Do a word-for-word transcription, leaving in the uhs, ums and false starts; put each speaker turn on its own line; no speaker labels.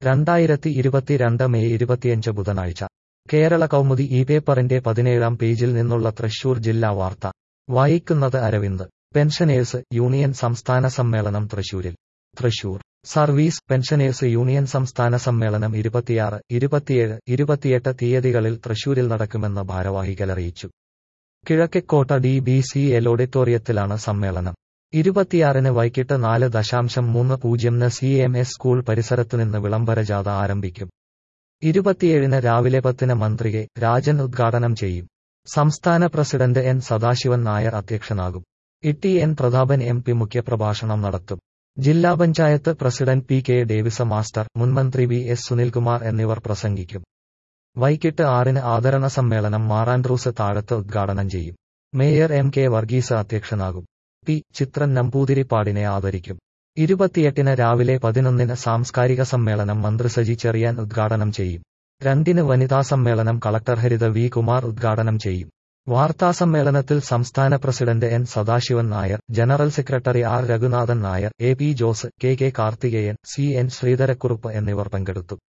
രണ്ടായിരത്തി ഇരുപത്തിരണ്ട് മെയ് ഇരുപത്തിയഞ്ച് ബുധനാഴ്ച കേരള കൗമുദി ഈ പേപ്പറിന്റെ പതിനേഴാം പേജിൽ നിന്നുള്ള തൃശൂർ ജില്ലാ വാർത്ത വായിക്കുന്നത് അരവിന്ദ്. പെൻഷനേഴ്സ് യൂണിയൻ സംസ്ഥാന സമ്മേളനം തൃശൂരിൽ. തൃശൂർ സർവീസ് പെൻഷനേഴ്സ് യൂണിയൻ സംസ്ഥാന സമ്മേളനം ഇരുപത്തിയാറ്, ഇരുപത്തിയേഴ്, ഇരുപത്തിയെട്ട് തീയതികളിൽ തൃശൂരിൽ നടക്കുമെന്ന് ഭാരവാഹികൾ അറിയിച്ചു. Kizhakkekotta D B C L ഓഡിറ്റോറിയത്തിലാണ് സമ്മേളനം. ഇരുപത്തിയാറിന് വൈകിട്ട് നാല് ദശാംശം മൂന്ന് പൂജ്യംന് സി എം എസ് സ്കൂൾ പരിസരത്തുനിന്ന് വിളംബര ജാഥ ആരംഭിക്കും. ഇരുപത്തിയേഴിന് രാവിലെ പത്തിന് മന്ത്രി കെ രാജൻ ഉദ്ഘാടനം ചെയ്യും. സംസ്ഥാന പ്രസിഡന്റ് എൻ സദാശിവൻ നായർ അധ്യക്ഷനാകും. E N Prathapan M P മുഖ്യപ്രഭാഷണം നടത്തും. ജില്ലാ panchayat president P K Davis master, മുൻമന്ത്രി വി എസ് സുനിൽകുമാർ എന്നിവർ പ്രസംഗിക്കും. വൈകിട്ട് ആറിന് ആദരണ സമ്മേളനം മാറാൻഡ്രൂസ് താഴത്ത് ഉദ്ഘാടനം ചെയ്യും. മേയർ എം കെ വർഗീസ് അധ്യക്ഷനാകും. പി ചിത്രൻ നമ്പൂതിരിപ്പാടിനെ ആദരിക്കും. ഇരുപത്തിയെട്ടിന് രാവിലെ പതിനൊന്നിന് സാംസ്കാരിക സമ്മേളനം മന്ത്രി സജി ചെറിയാൻ ഉദ്ഘാടനം ചെയ്യും. രണ്ടിന് വനിതാ സമ്മേളനം കളക്ടർ ഹരിത വി കുമാർ ഉദ്ഘാടനം ചെയ്യും. വാർത്താസമ്മേളനത്തിൽ സംസ്ഥാന president N Sadasivan Nair, general secretary R Raghunathan Nair, A P Jose, K K Karthikeyan, C N Sreedharakurup എന്നിവർ പങ്കെടുത്തു.